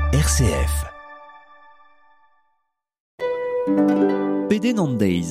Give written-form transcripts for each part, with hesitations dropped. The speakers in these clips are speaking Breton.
RCF. Peden an deiz.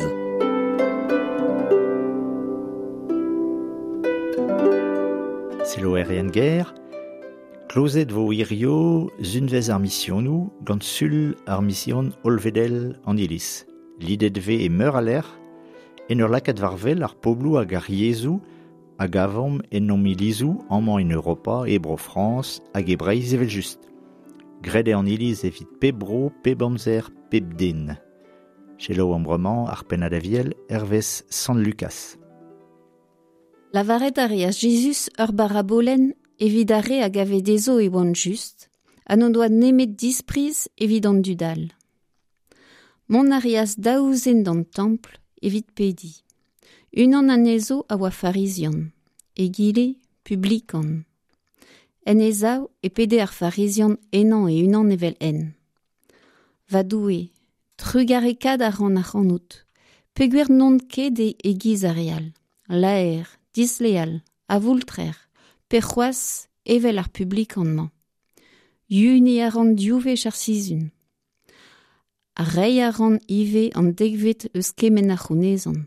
Selo erien ger, klozet vo irio zunvez ar missionou gant sul ar mission olvedel an Iliz. Lidet ve e meur a l'er, en ur lakaat varvel ar poblou hag ar yezou hag avom en nomilizou amman en Europa, ebro France hag e Breizh evel just. Gret an Iliz evit pep bro, pep amzer, pep den. Chelo ambrement ar penad aviel Hervez Sant Lucas. Lavaret a reas Jesus ur barabolen evit are hag avedezo e oan just, an on doa nemet dispriz evit an dudal. Mon a reas daouzen d'an temple evit pedi. Unan anezo a oa farizian, egile publikan. En ezao e pede ar farizian enan e unan evel en. Vadoue, trugarekad a ran out, peguer non ket e giz a real, laer, disleal, a voultrer, perc'hoaz evel ar publikanman. Yuni a ran diouve ar sizun. A rei a ran ive an degvet eus kemen a c'hounezan.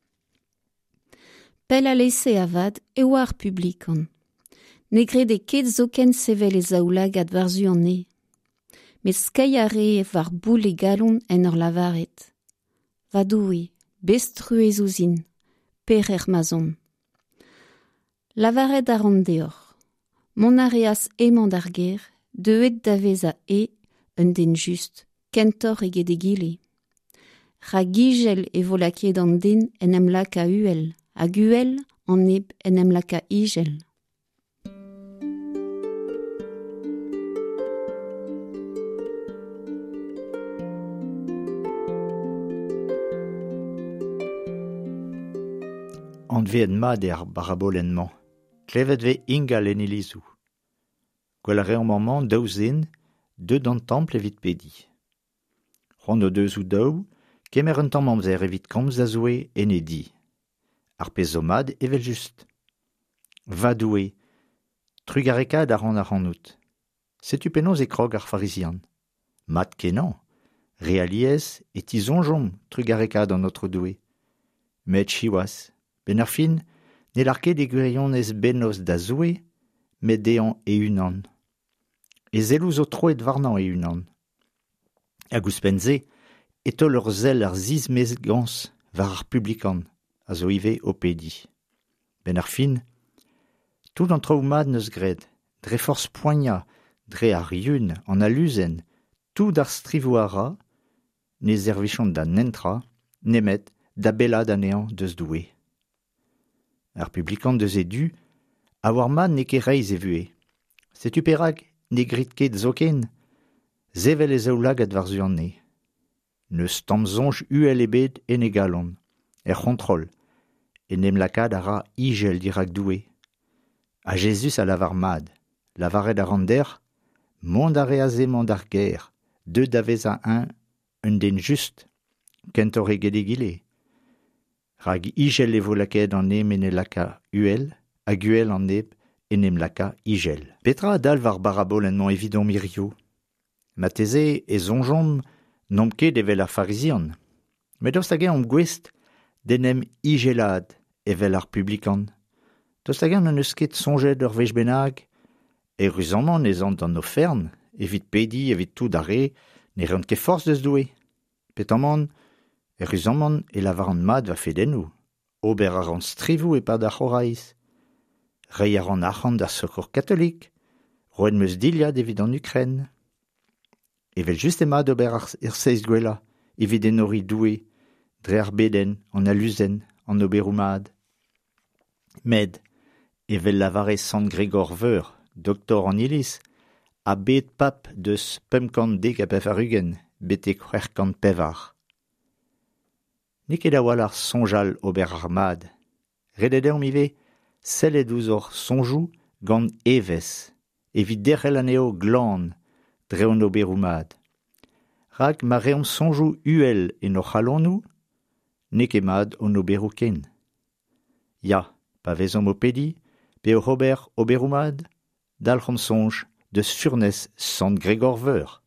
Pel a lese avad e oa ar publikan. Ne grede ket zoken sevel e zaoulagad varzu an e. Met skei a re var boul e galon en ur lavaret. Vadoue, bestruez ouzin, per er mazon. Lavaret a ran deor. Mon a reas emañ d'ar ger, deuet davez a un den just, kentor eget e gile. Ra gijel e vo lakaet an den en em laka uel, hag uel an eb en em laka igel. An ve en mad ar barabolenman. Klevet ve ingal en Ilizou. Gwell a reommanman daouzen, deud an temple evit pedi. C'hoant o deus ou daou, kemer un tamm amzer evit komz da zoe en e di. Ar pezomad evel just. Vadoue, trugarekad a ran out. Setu penaos e krog ar farizian. Mat kenan, realiez et tizonjom trugarekad an notre doue. Met chiwas. Ben ar fin, ne larket e gwirionez benos da zoe, met dean e unan. E zelou zo troet varnan e unan. Hag ouzpenze, etol ur zel ar ziz mez gans var ar publikan, a zo ive o pedi. Ben ar fin, tout an traoù mad neus gred, dre force poigna, dre ar yun, an aluzen, tout ar strivou a ra, ne zervichon da nentra, nemet da belad anean deus doue. Ar publikan deus e du, a war mad ne ket reiz e vue. Setu perag ne grit ket zoken, zevel e zaoulagad varzu an ne. Neus tamm zonj uel ebet en e galon, kontrol, en em lakad a ra igel dirak doue. A Jesus a lavar mad, lavaret a rander, mont a reazemant d'ar ger, deud davez a un den just, kentor eget e gile. Rag igel e vo lakaet an em en e laka uel, hag uel an eb en em laka igel. Petra a dal var barabolenman evidon mirio. Mateze e zonjom nom ket evel ar farizian. Met dost hag om gwest den em igelad evel ar publikan. Dost hag an eus ket sonjet ur vech benag, e ruzanman ez an dan no fern, evit pedi, evit tout dare, ne reont ket force deus doue. Petamman, e ruzanman e lavar an mad va fedennou. Ober a ran strivou e pad ar c'horaiz. Rei a ran arc'hant d'ar secours katolik, roet meus diliad evit an Ukren. Evel just emad ober ar seiz gwella, evit en ori doue, dre ar beden, an aluzen, an oberou mad. Med, evel lavare Sant Gregor Veur, doktor an Iliz, a bet pap deus pemkant dek a pef ar ugen, bete kwerkant pevar. Ne ket a wal ar sonjal ober ar mad. Redet eo mi ve, sellet ouzor sonjou gant evez, evit derrel aneo glan, dre an oberou mad. Rag ma reom sonjou uel en o c'halonnou, ne ket mad an oberou ken. Ya, pa vezom o pedi, pe o c'hober oberoù mad, dalc'hom sonj de Furness Sant Gregor Veur.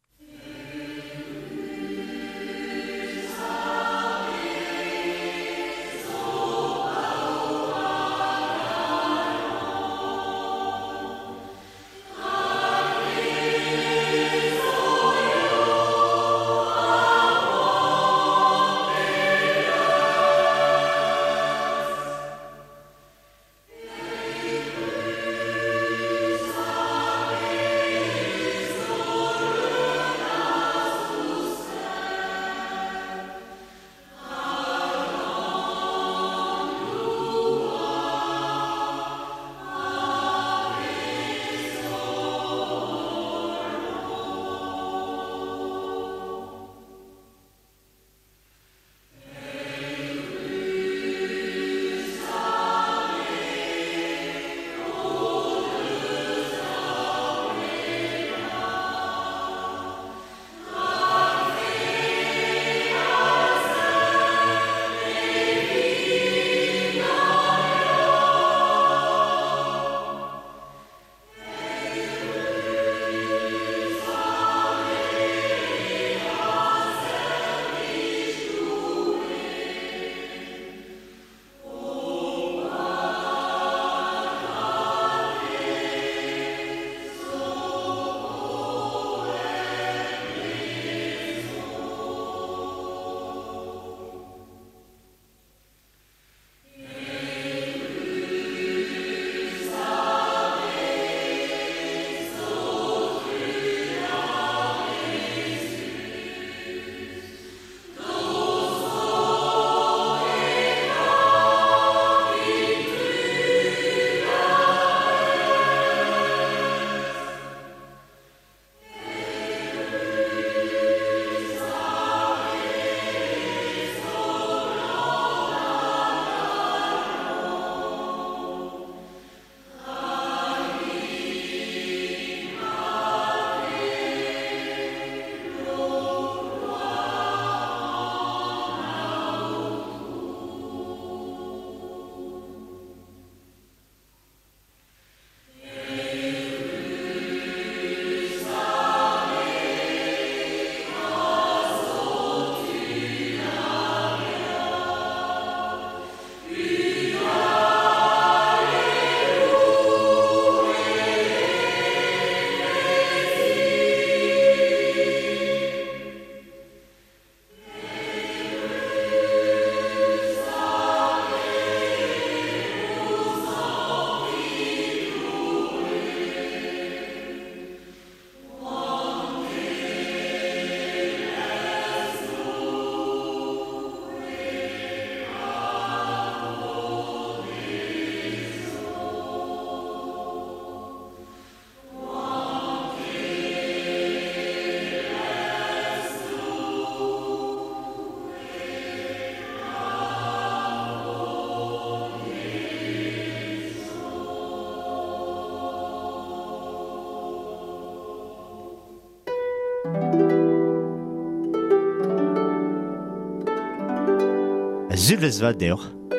Zulles va deoc'h.